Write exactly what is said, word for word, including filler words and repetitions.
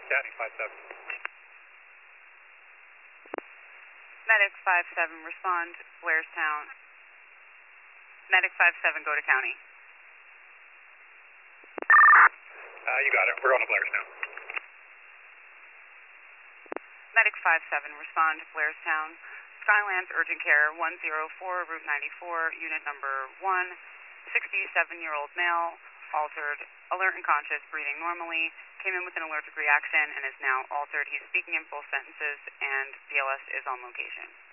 County, five seven. Medic five seven, respond, Blairstown. Medic five seven, go to county. Uh, you got it. We're on the Blairstown. Medic five seven, respond, Blairstown. Skylands Urgent Care, one oh four, Route ninety-four, unit number one, sixty-seven-year-old male, altered, alert and conscious, breathing normally, came in with an allergic reaction and is now altered. He's speaking in full sentences, and B L S is on location.